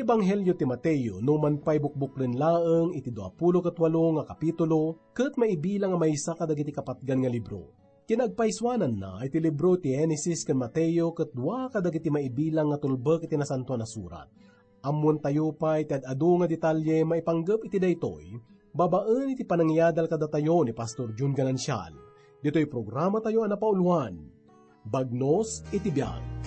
Iti Ebanghelyo ti Mateo, no man pa'y bukbuklen laeng iti 28 nga kapitulo, ket maibilang nga maysa kadagiti kapatgan nga libro. Kinagpaiswanan na iti libro ti Genesis ken Mateo ket dua kadagiti maibilang nga tulbek iti nasantuan a surat. Ammon tayo pa'y ti ad-adu nga detalye maipanggep iti daytoy, babaen iti panangyadal kadatayo ni Pastor Jun Ganancial. Dito'y programa tayo a napauluan. Bagnos iti biag.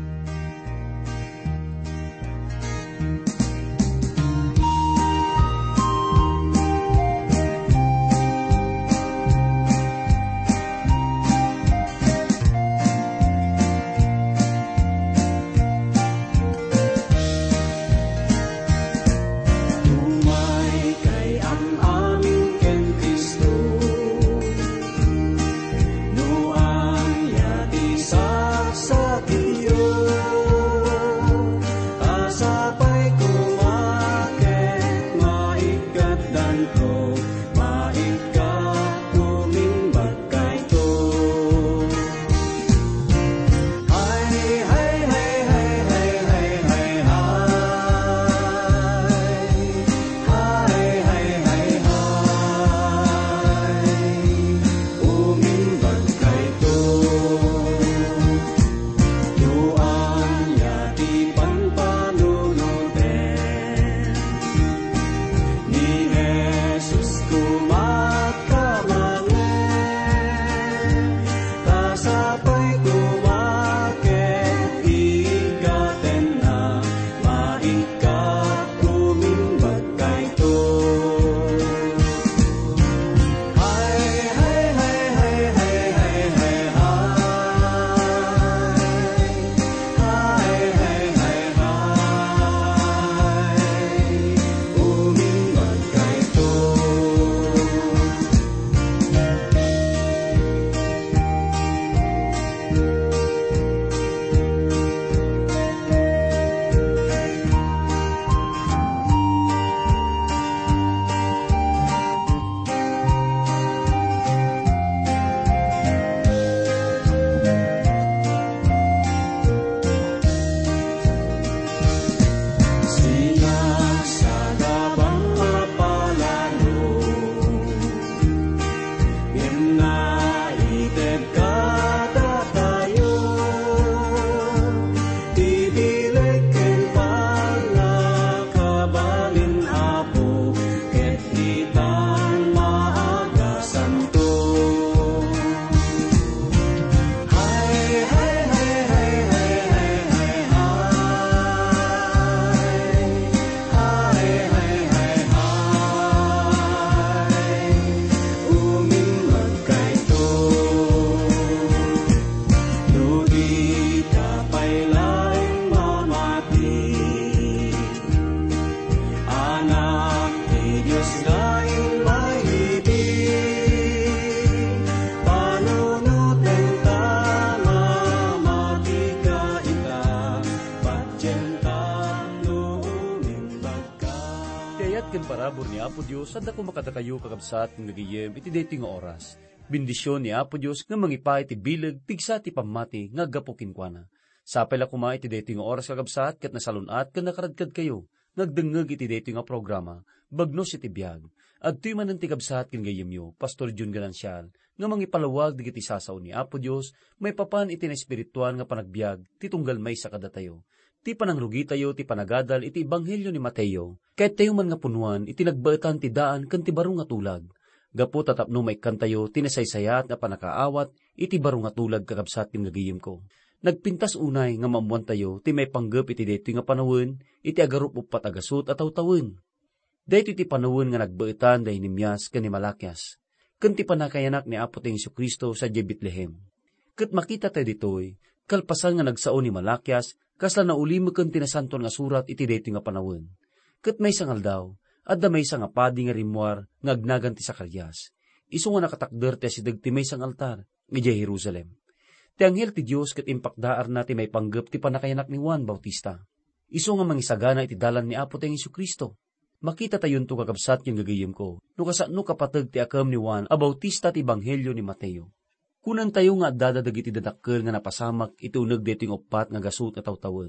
Parabor ni Apo Dios at ako makadakayo kakabsat ng nagiyem iti dating nga oras. Bendisyon ni Apo Dios nga mangipay ti bilag pigsa ti pamati nga gapukin kwa na. Sapay la kuma iti dating nga oras kakabsat kat nasalunat kat nakaradkad kayo. Nagdengeg iti dating nga programa Bagnos iti biag. At tuy man ang tikabsat kin gayem yo, Pastor Jun Ganancial, nga mangipalawag digiti sasaw ni Apo Dios, may papan iti na espirituan nga panagbiag, titunggal may sa kadatayo. Ti panangrugi tayo, ti panagadal, iti Ebanghelyo ni Mateo, kahit tayo man nga punuan, iti nagbaetan ti daan, kan ti barong nga tulag. Gapo tatapno may kantayo, tinasaysayat nga panakaawat, iti barong nga tulag kakabsat tim nagiyim ko. Nagpintas unay nga mamuan tayo, ti may panggap iti deto nga panawin, iti agarup upat agasot at tawtawin. Deto iti panawin nga nagbaetan dahi ni Mias kan ni Malakias. Kan ti panakayanak ni Apo tayong Jesu-Kristo sa Bethlehem. Kat makita tayo ditoy, kalpasan nga nagsao ni Malakias, kasla na ulimeken tinasanton nga surat iti deto nga panawin. Ket may sangal daw, adda may nga padi nga rimwar nga agnagan ti Zacarias. Isu nga nakatakder ti asidag ti may sang altar, iti Jerusalem. Ti anghel ti Dios ket impakdaar na ti may panggep ti panakayanak ni Juan Bautista. Isu nga mangisagana iti dalan ni Apo tayong Jesu-Kristo. Makita tayon to kakabsat yung gagayem ko, no kasano kapatag ti akam ni Juan a Bautista ti Ebanghelyo ni Mateo. Kunan tayo nga dadadag iti dadakkel nga napasamak iti uneg deting opat nga gasut nga tawtawon.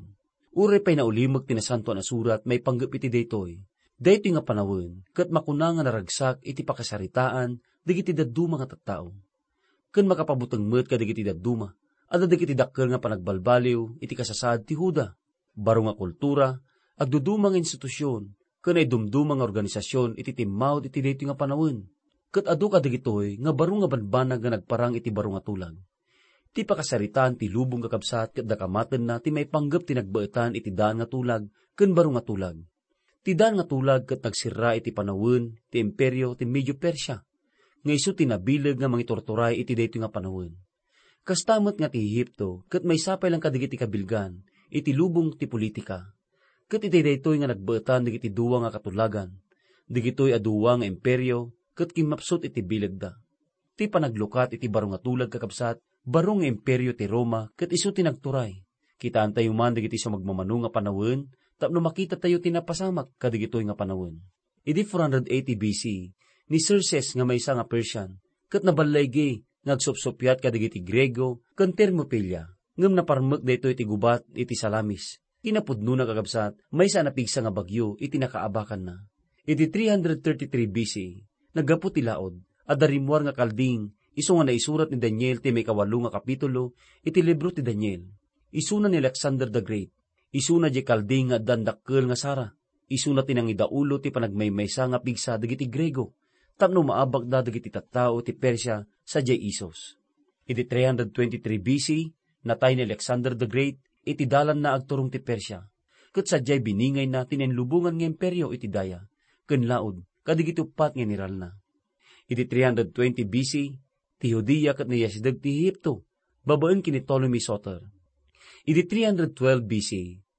Ure pa'y naulimag tinasanto na surat may panggap iti daytoy. Daytoy nga panawin, kat makuna nga naragsak iti pakasaritaan, digiti daduma nga tattao. Kan makapabutang met ka digiti daduma, at digiti dakkel nga panagbalbaliw, iti kasasad ti Huda. Baro nga kultura, agdudumang institusyon, kan ay dumdumang organisasyon, iti timmawd iti daytoy nga panawin. Kat adu ka digitoy, nga baro nga banbanag nga nagparang iti baro nga tulag. Ti pakasaritaan ti lubong kakabsat, kat dakamaten na, ti may panggap ti nagbaetan iti daan nga tulag, kan baro nga tulag. Ti daan nga tulag kat nagsira iti panawin, ti imperyo, ti Medyo Persya. Nga iso tinabilag nga mangitorturay iti daytoy nga panawin. Kastamot nga ti Ehipto, kat may sapay lang kadigiti kabilgan, iti lubong ti politika. Kat iti daytoy nga nagbaetan digiti duwa nga katulagan, digitoy aduwa nga imperyo, kat kimapsot iti bilag da. Ti panaglukat iti baro nga tulag kakabsat, baro nga imperyo ti Roma, kat iso tinagturay. Kitaan tayo man digiti sa magmamano nga panawin, tapno makita tayo tinapasamak kadigitoy nga panawin. Idi 480 BC, ni Xerxes nga maysa nga Persian, kat nabalaygi, ngagsopsopyat kadigiti Grego, kan Thermopylae, ngem naparmek daytoy iti gubat iti Salamis. Kinapudno na kakabsat, maysa napigsa nga bagyo iti nakaabakan na. Idi 333 BC, naggapu ti laod, adarimwar nga kalding, iso nga naisurat ni Daniel ti may 8 nga kapitulo, iti libro ti Daniel. Isuna ni Alexander the Great, isuna di kalding nga dandakkel nga Sara, isuna tinangidaulo ti panagmaymaysa nga pigsa dagiti Grego, tapno maabag da dagiti tattao ti Persya sa jay Isos. Iti 323 BC, natay ni Alexander the Great, iti dalan na agturong ti Persya, ket sadyay biningay na tinenlubungan nga imperyo iti daya, ken laod, kadigiti upat nga niral na. Iti 320 BC, ti Judea ket nayasideg ti Ehipto, babaen kini Ptolemy Soter. Iti 312 BC,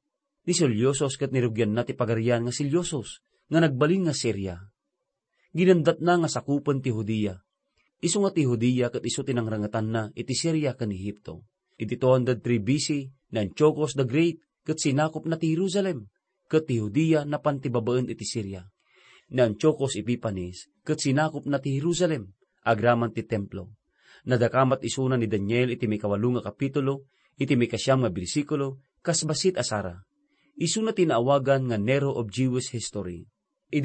ni Seleucus ket nirugyan na ti pagarian nga Seleucus, nga nagbalin nga Syria. Ginandat na nga sakupan ti Judea. Isu nga ti Judea ket isu tinangrangatan na iti Syria ken Ehipto. Iti 203 BC, na Antiochus the Great ket sinakop na ti Jerusalem, ket ti Judea napan ti babaen iti Syria. Ni Antiochus Epiphanes ket sinakop na ti Jerusalem, agraman ti templo. Nadakamat isuna ni Daniel iti may 8 nga kapitulo, iti may 9 nga bersikulo, kasbasit asara. Isuna tinaawagan nga Nero of Jewish history. Iti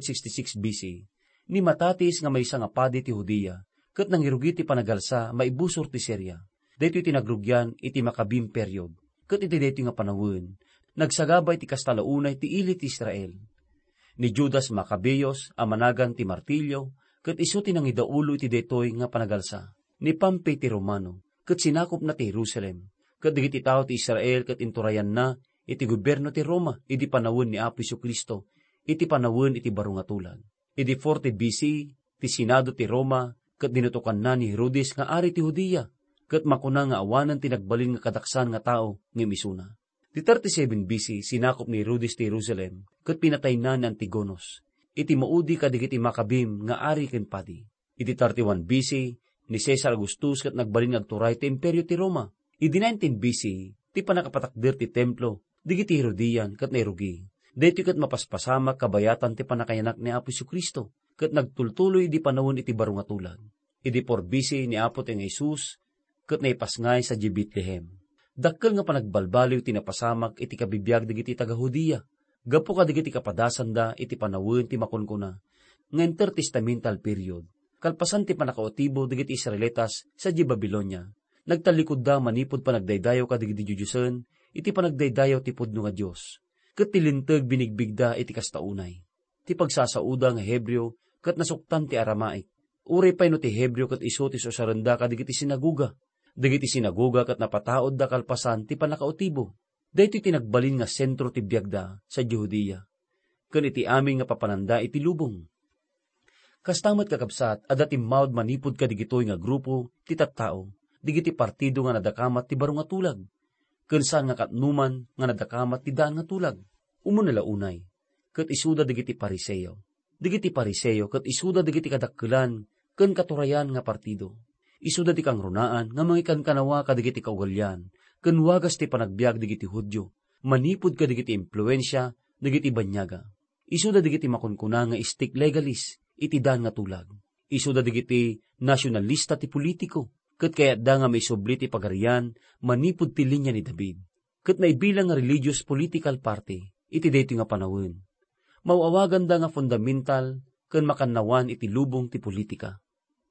166 BC, ni matatis nga maysa nga padi ti Judea, ket nangirugi ti panagalsa maibusor ti Syria. Daytoy tinagrugyan iti Maccabean period, ket iti daytoy nga panawin, nagsagabay ti kastalaunay ti ili ti Israel. Ni Judas Maccabeus, amanagan ti martilyo, ket isu tinangidaulo iti daytoy nga panagalsa. Ni Pompey ti Romano, ket sinakop na ti Jerusalem, ket digiti tao ti Israel ket inturayan na iti gobyerno ti Roma, iti panawin ni Apo Jesu-Kristo, iti panawin iti baro nga tulag. Iti 40 BC, ti Senado ti Roma, ket dinutukan na ni Herodes nga ari ti Judea, ket makuna nga awanan tinagbalin nga kadaksan nga tao ngem isuna. Ti 37 BC, sinakop ni Herodes ti Jerusalem, ket pinatay na ni Antigonos. Iti maudi kadigiti Maccabim nga ari ken padi. Iti 31 BC, ni Caesar Augustus ket nagbalin agturay ti imperyo ti Roma. Iti 19 BC, ti panakapatakder ti templo, digiti Herodian ket nairugi. Daytoy ket mapaspasama kabayatan ti panakayanak ni Apo Jesu-Kristo, ket nagtultuloy di panawon iti baro nga tulag. Iti 4 BC ni Apo ti Jesus, ket naipasngay sa Bethlehem. Dakkel nga panagbalbaliw tinapasamak iti kabibiyag digiti taga-Judea. Gapu ka digiti kapadasan da iti panawin ti makunkuna. Nga intertestamental period, kalpasan ti panakaotibo digiti Israelitas sa Babylonia. Nagtalikod da manipod panagdaydayaw ka digiti Jujusen, iti panagdaydayaw ti pudno nga Dios. Ket tilinteg binigbigda iti kastaunay. Ti pagsasauda nga Hebreo ket nasuktan ti Aramaic. Uri pay no ti Hebreo ket isu ti susarenda kadigiti sinagoga. Digiti sinagoga ket napataod da kalpasan ti panakaotibo. Daytoy tinagbalin nga sentro ti biagda sa Judea. Ken iti amin nga papananda iti lubong. Kastamet kakabsat adda timmawd manipod kadigitoy nga grupo ti tattao. Digiti partido nga nadakamat ti baro nga tulag. Ken saan nga katnuman nga nadakamat ti daan nga tulag. Umuna launay, ket isuda digiti Pariseo. Digiti Pariseo ket isuda digiti kadakkelan ken katurayan nga partido. Isuda ti kangrunaan nga mangikan kanawa kadigiti kaugalyan, ken wagas ti panagbiag digiti Hudyo. Manipod kadigiti impluensya digiti banyaga. Isuda digiti makunkuna nga istik legalis iti daan nga tulag. Isuda digiti nasyonalista ti politiko, ket kayat da nga may subli ti pagarian manipod ti linya ni David. ket maibilang nga religious political party iti daytoy nga panawon. Mauawagan da nga fundamental ken makannawan iti lubong ti politika.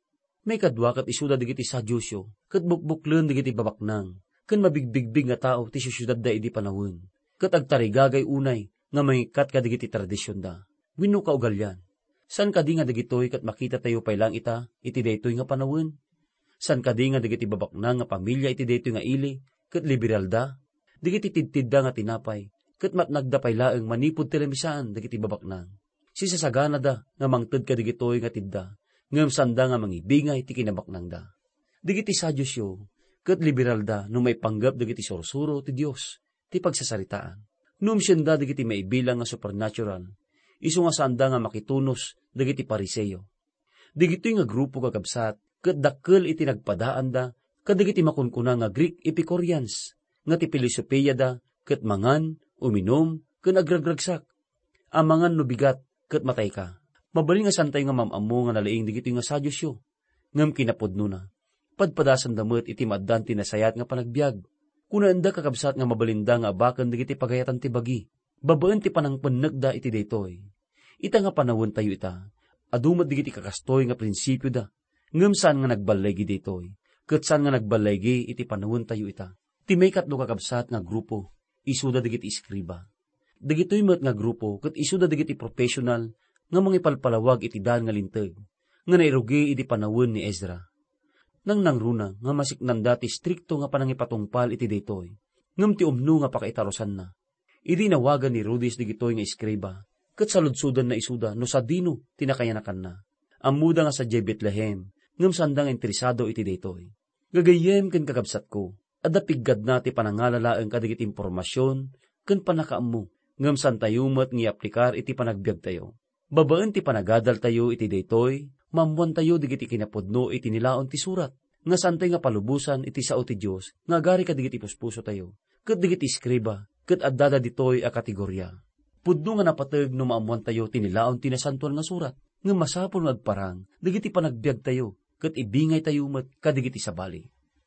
May kadwa ket isuda digiti Sadyusyo ket bukbuklen digiti babaknang ken mabigbigbig nga tao ti syudad da idi panawon. Ket agtarigagay unay nga mangikat kadigiti tradisyon da. Wenno kaugalyan. San kadi nga digitoy ket makita tayo paylang ita iti daytoy nga panawon? San kadi nga digiti babaknang nga pamilya iti daytoy nga ili ket liberal da? Digiti tidtidda nga tinapay ket matnagda paylaeng manipud ti remisaan digiti babaknang. Sisasagana da nga mangted kadigitoy nga tidda ngem sanda nga mangibingay ti kinabaknang da. Digiti Sadyusyo ket liberal da no may panggap digiti sursuro ti Dios ti pagsasaritaan. Numsyen da digiti maibilang nga supernatural. Isu nga sanda nga makitunos dagiti Pariseyo. Digitoy nga grupo kakabsat ket dakkel iti nagpadaan da kadagiti makunkuna nga Greek Epicureans nga ti filosofia da ket mangan, uminom ken agragragsak. Amangan no bigat ket matay ka. Mabalin nga santay nga mamammo nga nalaing digitoy nga Sadyusyo. Ngem kinapudno na. Padpadasan damet iti maaddan ti nasayat nga panagbiag. Kunaanda kakabsat nga mabalinda nga abaken digiti pagayatan ti bagi. Babaen ti panangpenneg da iti daytoy. Ita nga panawon tayo ita. Adumat digiti kakastoy nga prinsipyo da. Ngem saan nga nagbalaygi daytoy. Ket saan nga nagbalaygi iti panawon tayo ita. Ti may katlo kakabsat nga grupo. Isuda digiti iskriba. Digitoy met nga grupo ket isuda digiti professional nga mangipalpalawag iti daan nga linteg. Nga nairugi iti panawon ni Ezra. Nang nangruna nga masiknan dati strikto nga panangipatungpal iti daytoy. Ngem ti umno nga pakaitarosan na. Idi nawagan ni Rudis digitoy nga iskriba, ket saludsudan na isuda no sa dino tinakayanakan na. Amuda nga sa Bethlehem, ngem sandang interesado iti daytoy. Gagayem ken kakabsat ko, adda piggad na ti panangalalaeng kadigiti impormasyon ken panakaammo, ngem santayumet nga aplikar iti panagbiag tayo. Babaen ti panagadal tayo iti daytoy, mamuan tayo digiti kinapudno iti nilaon ti surat, nga santay nga palubusan iti sao ti Dios, nga agari kadigiti puspuso tayo, ket digiti iskriba, ket addada ditoy a kategorya. Pudno nga napateg no maamuan tayo tinilaon tinasantuan nga surat, nga masapol nga agparang, digiti panagbiag tayo, ket ibingay tayo met kadigiti sabali.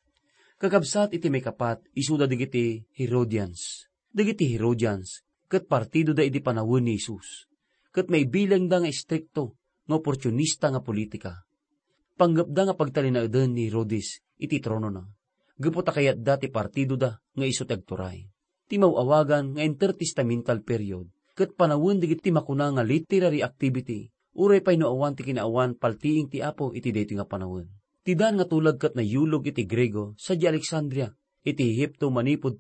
Kakabsat iti may kapat, isuda digiti Herodians. Digiti Herodians, ket partido da iti panawon ni Jesus. Ket may bilang da nga istrikto, nga oportunista nga politika. Panggapda nga pagtalinaeden ni Herodes iti trono na. Gapota kayat da ti partido da nga isu tagturay. Ti mauawagan nga intertestamental period, ket panawon digiti makuna nga literary activity, uray pay noawan ti kinaawan paltiing ti Apo iti daytoy nga panawon. Ti daan nga tulag ket nayulog iti Grego sa di Alexandria, iti Ehipto manipod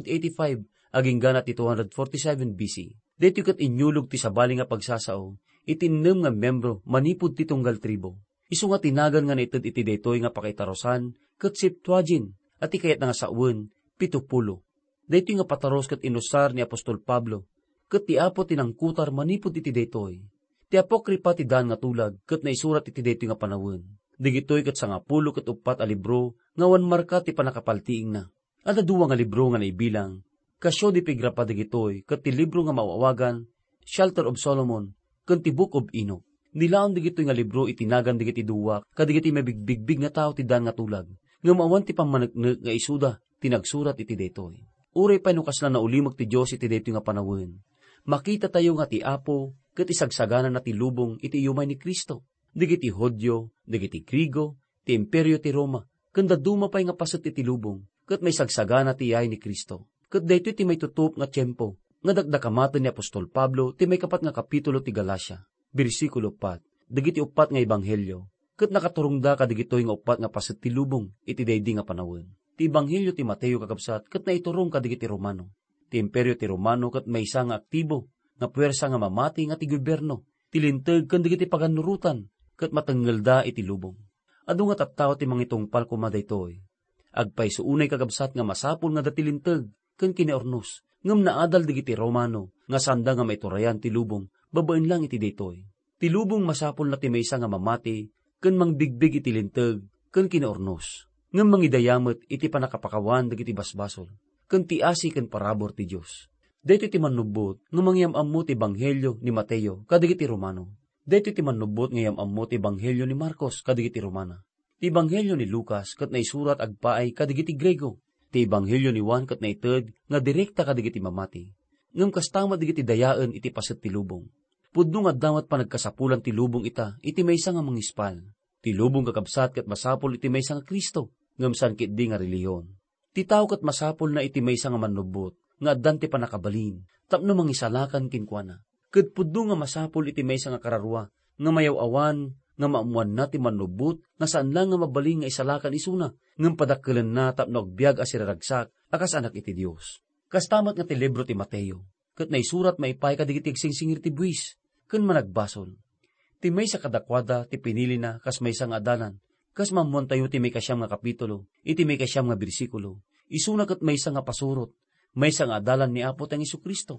285 aging ganat ti 247 BC. Daytoy ket inyulog ti sabali nga pagsasao, iti 6 nga membro manipod ti tunggal tribo. Isu nga tinagan nga naited iti daytoy nga pakaitarosan ket Septuagint at ikayat nga sawen 70. Daytoy nga pataros ket inusar ni Apostol Pablo, ket ti Apo tinangkutar manipod iti daytoy. Ti apokripa ti daan nga tulag, ket naisurat iti daytoy nga panawon. Digitoy ket 10 ket 4 a libro, nga wan marka ti panakapaltiing na. At aduwa nga libro nga naibilang, kasyo di pigrapa digitoy, ket ti libro nga mauawagan, Shelter of Solomon, ket ti Book of Enoch. Nilaon digitoy nga libro itinagan digiti duwa, kadigiti mabigbigbig nga tao ti daan nga tulag, nga maawan ti pamaneknek nga isuda, tinagsurat iti daytoy. Uray pa nukas na naulimag ti Diyos iti daytoy nga panawon. Makita tayo nga ti Apo, ket isagsagana na ti lubong iti iumay ni Kristo. Digiti Hodyo, digiti Grigo, ti Imperyo ti Roma, kanda duma pay nga paset iti lubong, ket may sagsagana ti iyay ni Kristo. Ket daytoy ti may tutup nga tiyempo, nga dagdakamaten ni Apostol Pablo ti may kapat nga kapitulo ti Galacia, bersikulo 4, digiti 4 nga ebanghelyo, ket nakaturong da kadigitoy nga 4 nga paset ti lubong iti daydi nga panawon. Ti Ebanghelyo ti Mateo kakabsat, ket naiturong kadigiti Romano. Ti Imperyo ti Romano ket maysa nga aktibo, nga puwersa nga mamati nga ti gobyerno, ti linteg ken digiti paganurutan, ket matengel da iti lubong. Adu nga tattao ti mangitungpal kuma daytoy. Agpay suunay kakabsat nga masapul nga dati linteg, ken kiniornos, ngem naadal digiti Romano, nga sanda nga maiturayan ti lubong, babaen lang iti daytoy. Ti lubong masapul na ti maysa nga mamati, ken mangbigbig iti linteg, ken kiniornos. Ngem mangidayamet iti panakapakawan dagiti basbasol, ken ti asi ken parabor ti Dios. Daytoy ti manubot nga mangyam-ammo ti Ebanghelyo ni Mateo kadigiti Romano. Daytoy ti manubot nga yam-ammo ti Ebanghelyo ni Marcos kadigiti Romana. Ti Ebanghelyo ni Lucas ket naisurat agpaay kadigiti Grego. Ti Ebanghelyo ni Juan ket naited nga direkta kadigiti mamati. Ngem kastama digiti dayaan iti paset ti lubong. Pudno nga damat pa nagkasapulan ti lubong ita, iti maysa nga mangispal. Ti lubong kakabsat ket masapol iti maysa nga Kristo, ngem sankit di nga reliyon. Ti tao ket masapol na iti maysa nga manlubot, nga addan ti panakabalin, tapno mangisalakan kinkwana. Ket pudno nga masapol iti maysa nga kararwa, nga mayaw-awan, nga maamuan na ti manlubot, nga saan lang nga mabaling nga isalakan isuna, ngem padakkelan na tapno agbiag as iraragsak, akas anak iti Dios. Kastamat nga ti libro ti Mateo, ket naisurat maipay kadigiti agsingsingir ti buwis, ken managbasol. Ti maysa kadakwada ti pinili na kas maysa nga adalan, kas mamuan tayo ti may kasyam nga kapitulo, iti may kasyam nga bersikulo, isuna ket maysa nga pasurot, maysa nga adalan ni Apo tayong Jesucristo.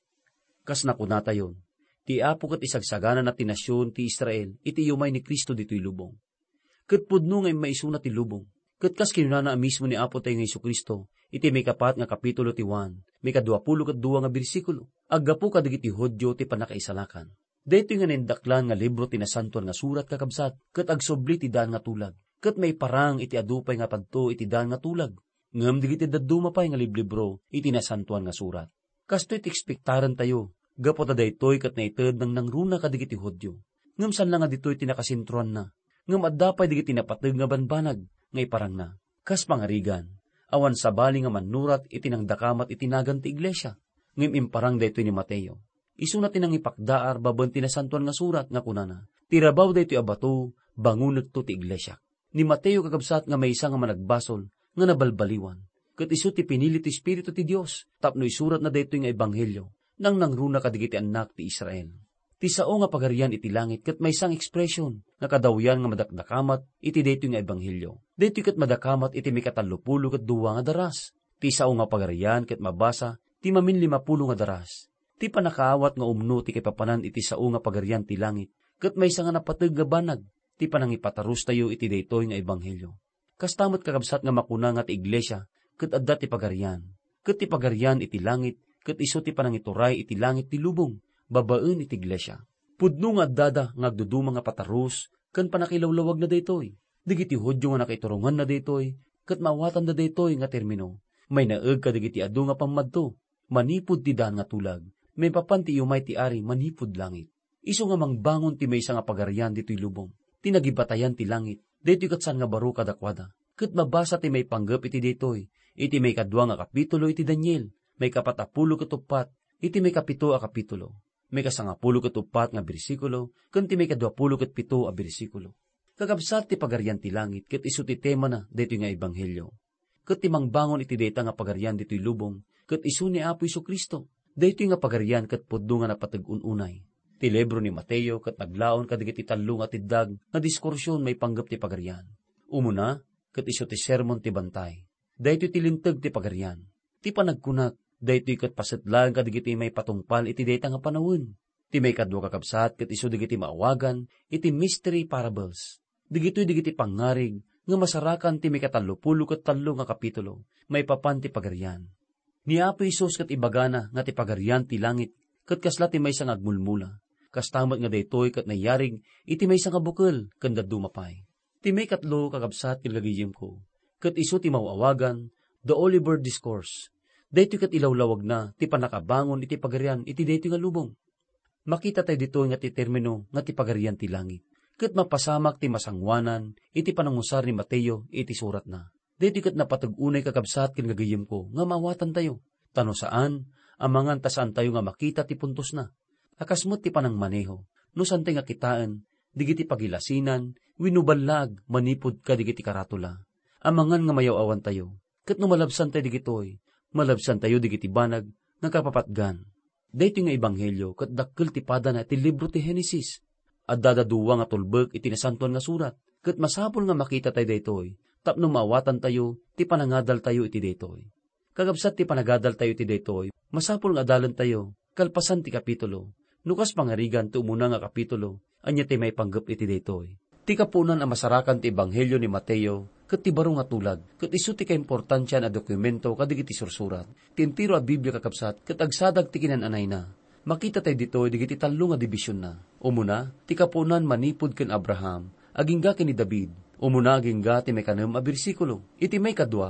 Kas nakuna tayo, ti Apo ket isagsagana na ti nasyon ti Israel, iti yumay ni Kristo dito'y lubong. Ket pudno nga maisuna ti lubong, ket kas kinunana mismo ni Apo tayong Jesucristo, iti may kapat nga kapitulo ti Juan, may 22 nga bersikulo, aggapu kadigiti Hudyo ti panakaisalakan. Dito nga nindaklan nga libro ti nasantuan nga surat kakabsat, ket agsobli ti daan nga tulag, ket may parang iti adupay nga padto iti daan nga tulag. Ngem digiti dadduma pay nga liblibro iti nasantuan nga surat. Kasto't ekspektaran tayo, gapo ta daytoy ket naited nang nangruna kadigiti Hudyo. Ngem san nga ditoy ti nakasintruan na, ngem addapay digiti napateg nga banbanag, nga iparang na. Kas pangarigan, awan sabali nga manurat iti nangdakamat iti nagan ti iglesia, ngem imparang daytoy ni Mateo. Isuna tinang ipakdaar baben ti nasantuan nga surat nga kunana. Tirabaw daytoy abato, bangunot to ti iglesia. Ni Mateo kakabsat nga may isa nga managbasol, nga nabalbaliwan. Ket isu ti pinili ti Espiritu ti Dios, tapno isurat na daytoy nga ebanghelyo, nang nangruna kadigiti anak ti Israel. Ti sao nga pagarian iti langit, ket may isang ekspresyon, nga kadawyan nga madakdakamat, iti daytoy nga ebanghelyo. Daytoy ket madakamat iti may 32 ket 2 nga daras. Ti sao nga pagarian, ket mabasa, ti mamin 50 nga daras. Ti panakaawat nga umno ti kipapanan iti sao nga pagarian ti langit, ket may isa nga napateg nga banag, ti panangipatarus tayo iti daytoy nga ebanghelyo. Kastamot kakabsat nga makuna nga ti iglesia, ket adda ti pagarian. Ket ti pagarian iti langit, ket isu ti panangituray iti langit ti lubong, babaen iti iglesia. Pudno nga addada nga agduduma nga patarus, ken panakilawlawag na daytoy. Digiti Hudyo nga nakaiturungan na daytoy, ket mawatan na daytoy nga termino. May naeg kadigiti adu nga pammadto, manipud ti daan nga tulag. May papanti umay ti ari manipud langit. Isu nga mangbangon ti maysa nga pagarian dito'y lubong. Tinagibatayan ti langit, dito'y katsan nga baro kadakwada. Ket mabasa ti may panggep iti dito'y, iti may 2 nga kapitulo iti Daniel, may 40 ket 4, iti may 7 a kapitulo, may 10 ket 4 nga bersikulo, ken ti may 20 ket 7 a bersikulo. Kakabsat ti pagarian ti langit, ket isu ti tema na dito'y nga ebanghelyo. Ket ti mangbangon iti dayta nga pagarian dito'y lubong, ket isu ni Apo Jesucristo. Daytoy nga pagarian ket pudno nga napateg-ununay. Ti libro ni Mateo ket naglaon kadigiti 3 nga tiddag nga diskursyon may panggep ti pagarian. Umuna, ket isu ti sermon ti bantay. Daytoy ti linteg ti pagarian. Ti panagkunat, daytoy ket pasetlan kadigiti may patungpal iti dayta nga panawon. Ti may 2 kakabsat ket isu digiti maawagan iti mystery parables. Digitoy digiti pangarig nga masarakan ti may 30 ket 3 nga kapitulo, may papan ti pagarian. Ni Apo Isus ket ibagana nga ti pagarian ti langit, ket kasla ti maysa nga agmulmula. Kastamot nga daytoy ket nayarig iti maysa nga bukel ken dadduma pay. Ti may 3 kakabsat ket gagayem ko, ket isu ti mawawagan, the Oliver Discourse. Daytoy ket ilawlawag na ti panakabangon iti pagarian iti daytoy nga lubong. Makita tayo ditoy nga ti termino nga ti pagarian ti langit, ket mapasamak ti masangwanan iti panangusar ni Mateo iti surat na. Dito kat napatag-unay kakabsat kin gagayem ko, nga mawatan tayo. Tano saan, amangan tasaan tayo nga makita ti puntos na. Akasmot ti panang maneho, no sante nga kitaan, digiti pagilasinan, winubalag, manipod ka digiti karatula. Amangan nga mayaw-awan tayo, kat no malabsan tayo digitoy, malabsan tayo digiti banag, nga kapapatgan. Dito nga ebanghelyo, kat dakkel ti pada na ti libro ti Henesis. At dadaduwa nga tulbeg iti nasantuan nga surat, kat masapol nga makita tayo daytoy, tapno mawatan tayo, ti panangadal tayo iti daytoy. Kagabsat ti panagadal tayo iti daytoy, masapol nga adalan tayo, kalpasan ti kapitulo. Nukas pangarigan ti umuna nga kapitulo, anya ti may panggep iti daytoy. Ti kapunan ang masarakan ti ebanghelyo ni Mateo, ket ti baro nga tulag, ket isu ti kaimportansya na dokumento kadigiti sursurat. Tintiro a Biblia kakabsat, ket agsadag ti kinananay na. Makita tayo ditoy digiti 3 nga dibisyon na. Umuna, ti kapunan manipod ken Abraham, agingga ken ni David. Umuna agingga ti may 6 a bersikulo. Iti may 2,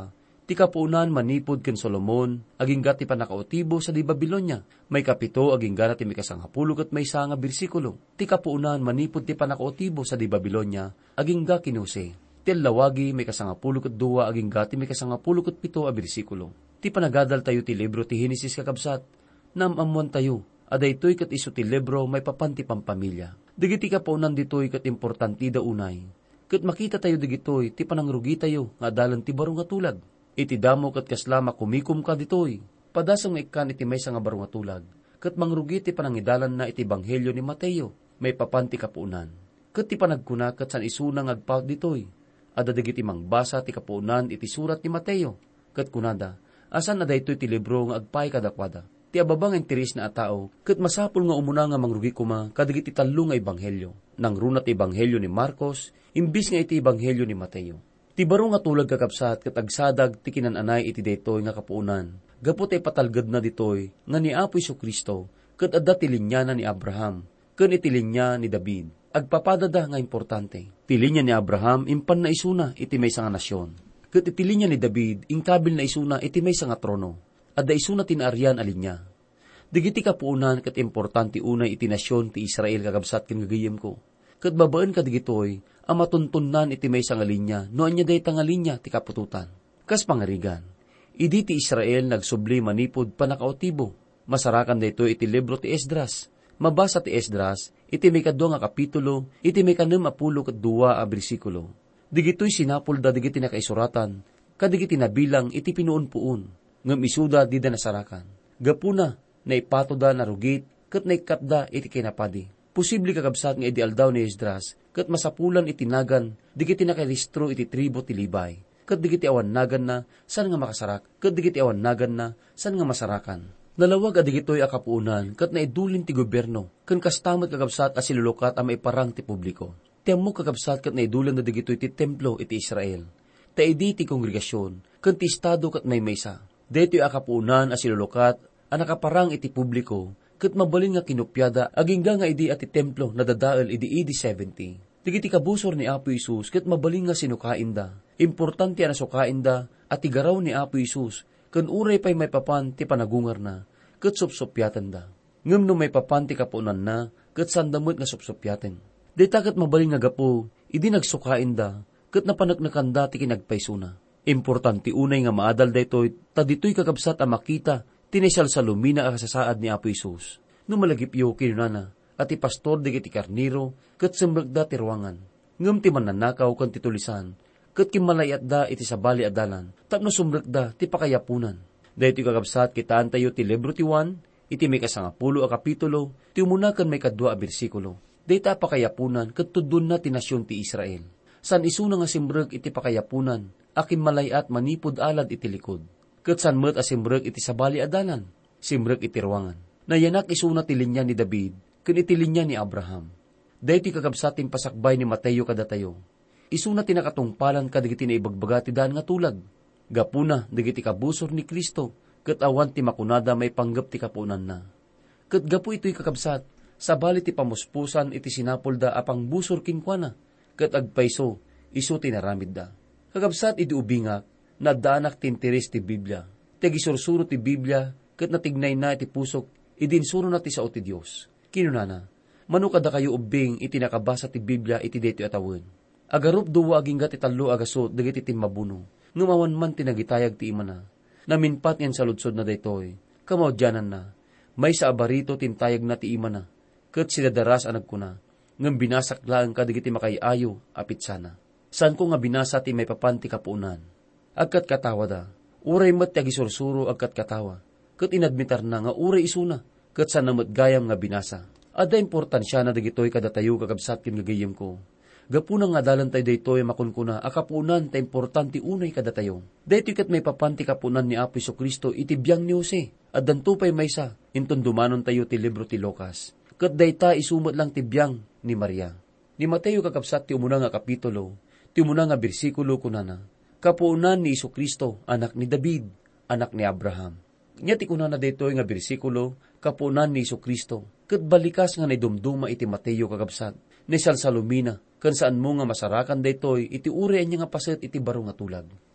Ti kapuunan manipod ken Solomon, aging gati pa nakautibo sa di Babilonia. May kapito aging gana ti mikasanghapulo ket maysa nga bersikulo. Ti kapuunan manipod ti panakautibo sa di Babilonia, aging ga kinuse. Ti lawagi may kasangapulo ket duwa aging gati may kasangapulo ket pito a bersikulo. Ti panagadal tayo ti libro ti Henesis kakabsat, namamuan tayo, aday to'y ket iso ti libro may papanti pampamilya. Digiti kapuunan dito'y ket importanti da unay. Ket makita tayo digito'y ti panangrugi tayo nga adalan ti baro nga tulag. Iti damo ket kaslama kumikum ka ditoy, padasang nga ikan iti maysa nga baro nga tulag, ket mangrugi ti panangidalan na iti Ebanghelyo ni Mateo, may papanti kapuunan. Ket ti panagkuna ket san isuna nga agpaut ditoy, adda dagiti mangbasa ti kapuunan iti surat ni Mateo, ket kunada, asan na daytoy ti libro nga agpay kadakwada. Ti ababang interes na atao, ket masapul nga umuna nga mangrugi kuma kadagiti tallo nga Ebanghelyo, nang runat Ebanghelyo ni Marcos, imbis nga iti Ebanghelyo ni Mateo. Ti baro nga tulag kakabsat ket agsadag ti kinananay iti daytoy nga kapuunan. Gapot ay patalged na ditoy nga ni Apo Jesu-Kristo ket adda ti linya na ni Abraham ken iti linya ni David. Agpapadada nga importante. Ti linya ni Abraham impan na isuna iti maysa nga nasyon. Ket iti linya ni David ingkabil na isuna iti maysa nga trono. Adda isuna tinaaryan a linya. Digiti kapuunan ket importante unay iti nasyon ti Israel kakabsat ken gagayem ko. Ket babaan ka digitoy, ang matuntunan iti may nga linya, no anya day tanga linya ti kapututan. Kas pangarigan, idi ti Israel nagsubli manipod panakautibo, masarakan dayto iti libro ti Esdras. Mabasa ti Esdras, iti may kadwa nga kapitulo, iti may kanemapulo ket duwa a bersikulo. Digito'y sinapol da digiti nakaisuratan, kadigiti nabilang iti pinuon-puon, ngem isuda di da nasarakan. Gapuna, naipato da narugit, ket naikatda iti kinapadi. Posible kakabsat nga iti aldaw ni Esdras, ket masapulan itinagan, digiti nakaristro iti tribo ti Libay, ket digiti awan nagan na, san nga makasarak, ket digiti awan nagan na, san nga masarakan. Nalawag adigitoy akapuunan, ket naidulin ti gobyerno, ken kastamat kakabsat as silulukat a maiparang ti publiko. Tiammo kakabsat ket naidulan na digitoy ti templo iti Israel. Taidi ti kongregasyon, ken ti estado ket maysa. Daytoy akapuunan as silulukat a nakaparang iti publiko, ket mabalin nga kinupyada agingga nga idi ati templo na dadael idi AD 70. Digiti kabusor ni Apo Isus ket mabalin nga sinukain da. Importante na sukain da at igaraw ni Apo Isus ken uray pay may papan ti panagungar na ket supsupyatan da. Ngem no may papan ti kapunan na ket sandamot nga supsupyaten. Dita ket mabalin nga gapo idi nagsukain da ket napanaknakan da ti kinagpaysuna. Importante unay nga maadal daytoy ta ditoy kakabsat a makita tinesal sa lumina a kasasaad ni Apo Isus. No malagipyo kinunana, at ipastor digiti karniro, ket sembragda ti ruangan. Ngem ti mananakaw kan titulisan, ket kimalayat da iti sabali adalan, tapno sumbragda ti pakayapunan. Dahito kakabsat kitaan tayo ti libro ti Juan, iti may kasangapulo a kapitulo, ti umunakan may kadwa a bersikulo. Dayta pakayapunan, ket tudun na ti nasyon ti Israel. San isuna nga simbrag iti pakayapunan, akim malayat manipod alad iti likod. Ket san met a simbrek iti sabali adalan, simbrek iti ruangan. Nayanak isuna ti linya ni David, ken iti linya ni Abraham. Daytoy kakabsat ti pasakbay ni Mateo kadatayo. Isuna ti nakatungpalan kadigiti na ibagbaga ti daan nga tulag. Gapuna digiti kabusor ni Kristo, ket awan ti makunada may panggap ti kapunan na. Ket gapu ito'y kakabsat, sabali ti pamuspusan iti sinapolda apang busor kinkwana, ket agpayso, iso tinaramid da. Kakabsat iti ubingak, nadaanak tinteres ti Biblia. Tagisursuro ti Biblia, ket natignay na iti pusok, idinsuro na ti sao ti Diyos. Kinunana, manukada kayo ubing iti nakabasa ti Biblia iti deto atawin. Agarup duwa aging gati talo agaso, dagiti timabuno. Ngumawan man tinagitayag ti imana. Naminpat yan sa lutsod na daytoy. Kamaudyanan na, may sa abarito tintayag na ti imana. Ket sidadaras anag kuna, ngem binasak lang kadigiti makayayo, apit sana. San ko nga binasa ti may papanti kapuunan. Agkat katawa da, uray mat tagisursuro agkat katawa, ket inadmitar na nga uray isuna, ket san namat gayam nga binasa. Adda importansya na dagitoy kadatayo kakabsat kin gagayem ko. Gapuna nga dalan tayo daytoy makunkuna, akapunan ta importante unay kadatayo. Daytoy ket may papanti kapunan ni Apo Jesu-Kristo iti biyang ni Jose, at dantupay maysa, inton dumanon tayo ti libro ti Lucas. Ket dayta isumot lang ti biyang ni Maria. Ni Mateo kakabsat ti umuna nga kapitulo, ti umuna nga bersikulo kunana. Kapuunan ni Jesu-Kristo, anak ni David, anak ni Abraham. Nya ti kunana daytoy nga bersikulo, kapuunan ni Jesu-Kristo, ket balikas nga naidumduma iti Mateo kakabsat, ni salsalumina, kan saan mo nga masarakan daytoy iti uri anya nga paset iti baro nga tulag.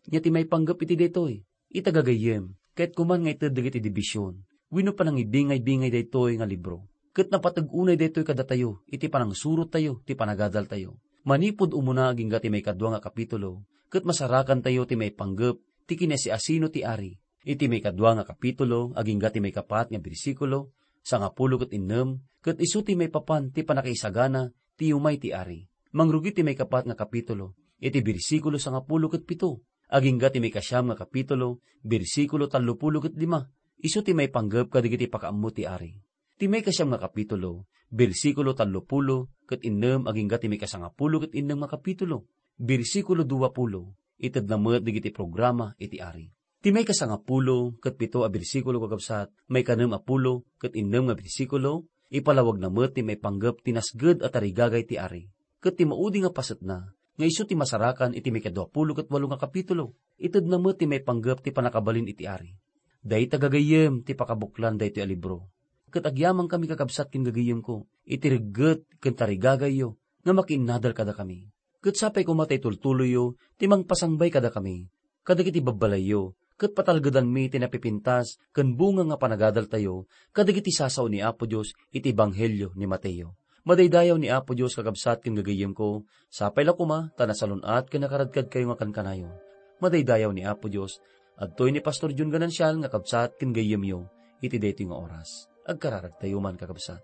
Nya ti may panggap iti daytoy. Itagagayem, kahit kuman nga iti dagiti dibisyon. Wino pa nang ibingay-bingay daytoy nga libro. Ket napatag-unay daytoy kada tayo, iti panangsurot tayo, ti panagadal tayo. Manipod umuna aging ti may kadwa nga kapitulo, ket masarakan tayo ti may panggap, ti kinasiasino ti ari. Iti may kadwa nga kapitulo, aging ti may kapat nga bersikulo, 10 ket 6, ket isu ti may papan ti panakaisagana, ti umay ti ari. Mangrugi ti may kapat nga kapitulo, iti bersikulo 10 ket 7, aging ti may kasyam nga kapitulo, bersikulo 30 ket 5, isu ti may panggap kadigiti pakaammo ti ari. Ti may kasyam nga kapitulo, bersikulo 30 ket 6, aging ti may 10 ket 6 nga kapitulo, bersikulo 20, ited na met digiti programa iti ari. Ti may 10 ket 7 a bersikulo kakabsat, may 6 ket 6 nga bersikulo, ipalawag na met ti may panggap tinasged at tarigagay ti ari. Ket ti maudi nga paset na, nga isu ti masarakan iti may 20 ket 8 nga kapitulo, ited na met ti may panggap ti panakabalin iti ari. Day tagagayem ti pakabuklan day ti a libro. Ket agyamang kami kakabsat ken gagayem ko, iti regget ken tarigagayo, nga makinnadal kada kami. Ket sapay kumatay tultuloyo, ti mangpasangbay kada kami, kadagiti babbalayo, ket patalgedan mi ti napipintas, ken bunga nga panagadal tayo, kadagiti sasaw ni Apo Dios iti Ebanghelyo ni Mateo. Madaydayaw ni Apo Dios kakabsat ken gagayem ko, sapay la kuma, tanasalunat ken nakaradkad kayo nga kankanayo. Madaydayaw ni Apo Dios, adtoy ni Pastor Jun Ganansyal nga kabsat ken gayem yo, iti daytoy nga oras. Agkararag tayo man kakabsat.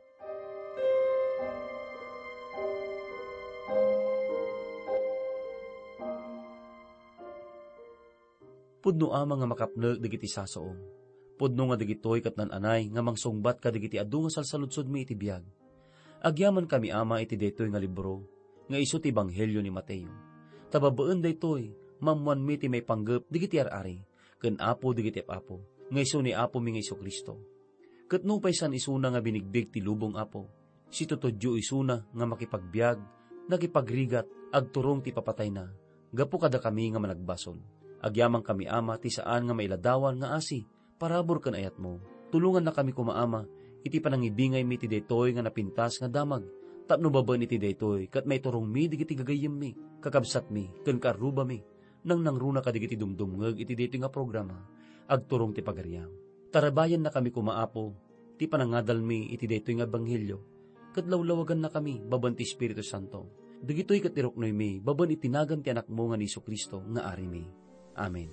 Pudno ama nga makapneg digiti sasaom. Pudno nga digitoy ket nananay nga mangsungbat ka digiti adu nga salsaludsod mi iti biag. Agyaman kami ama iti daytoy nga libro, nga isu ti Ebanghelyo ni Mateo. Tababaan daytoy, mamwan mi ti may panggep digiti ar-ari, ken apo digiti apo, nga isu ni Apo mi nga Jesu-Kristo. Ket no paysan isuna nga binigbig ti lubong Apo, si tutudyo isuna nga makipagbiag, nagipagrigat, agturong ti papatay na, gapu kada kami nga managbasol. Agyamang kami ama ti saan nga mailadawan nga asi, parabor ken ayat mo. Tulungan na kami kumaama, iti panangibingay mi ti daytoy nga napintas nga damag, tapno baban iti daytoy, kat may turong mi digiti gagayem mi, kakabsat mi, ken karuba mi, nang nangruna ka digiti dumdumngeg iti daytoy nga programa, agturong ti pagariam. Tarabayan na kami kumaapo, ti panangadal mi iti daytoy nga Ebanghelyo, ket lawlawagan na kami, baban ti Espiritu Santo. Dagitoy ket iruknoy mi, baban itinagan ti anak mo nga ni Jesu-Kristo nga ari mi. Amen.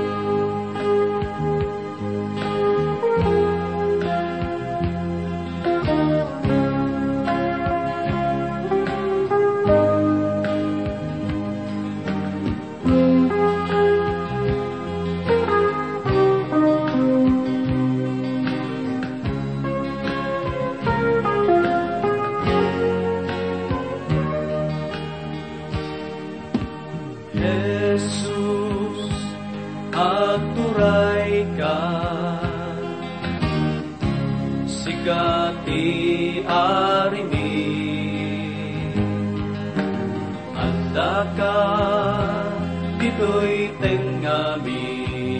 Dito'y tengami,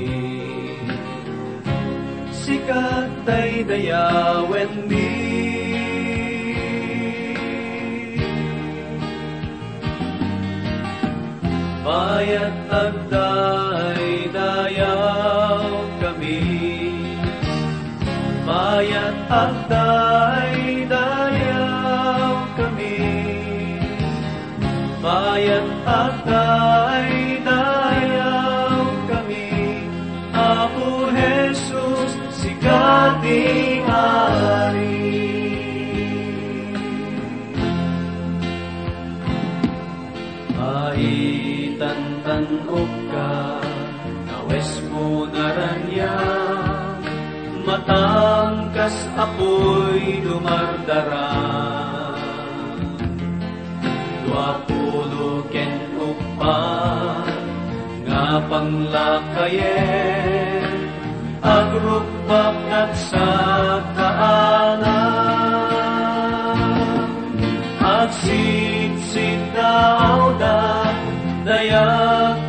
sikat tay dayawen mi. Mayat agday dayaw kami, mayat agday dayaw kami, mayat agday dayaw kami. Apo Jesus, sigating hari. Maitantanok ka, nawes mo naranya, matangkas apoy dumardara. 20 ken upan nga panglakayen, agrukbak at sa kaanan, agsit-sit daw da dayak